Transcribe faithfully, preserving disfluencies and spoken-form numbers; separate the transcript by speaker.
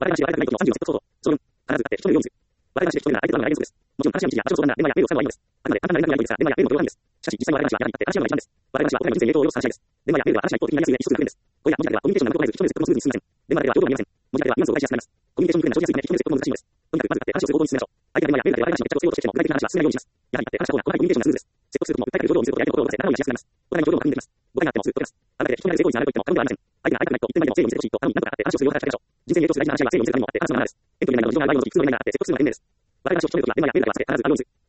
Speaker 1: 笑い話は相手がないことのさんじゅうよんセットソード。諸文。必ずあって、人の用意する。笑い話で人の愛と不安の来源です。もちろん、話し合う道や場所の相談が、電話やメールを使うのはいいのです。あくまで簡単な連絡ややり取りですが、電話やメールの同様なんです。しかし、実際の笑い話はやはりあって、話し合うのが一番です。笑い話はお互いの人生に影響を及ぼす話し合いです。電話やメールは話が一方的になりやすい上に一つが不便です。これら文字だけではコミュニケーションがうまく取れず、人の説得もスムーズに進みません。電話だけでは情報が見えません。文字だけではニュアンスを返しやすくなります。コミュニケーション不便な生じやすいため、人の説得も難しいのです。とにかくまず会って話をする行動に進めましょう。相手が電話やメールで笑い話に決着をつけようとしても、具体的な話は進めないようにします。やはりあって話した方が、コミュニケーションがスムーズです。説得するときも、訴えたいる情報を見せることや相手の心を動かせ、仲直りしやすくなります。お互いの情報が確認できます。誤解があってもすぐ解けます。あなたで人になる成功率が上がると言っても過言ではありません。相手が会いたくないと言ってまでも誠意を見せてほしいと、他に何とかあって話をするような話しかけましょう。人生に影響する大事な話し合いは誠意を見せるためにもあって、話すのがマナーです。遠距離恋愛などの事情がない場合の時、普通の恋愛ならあって、説得するのが便利です。笑い話を一人の時は電話やメールでは忘れ、必ず会うようにする。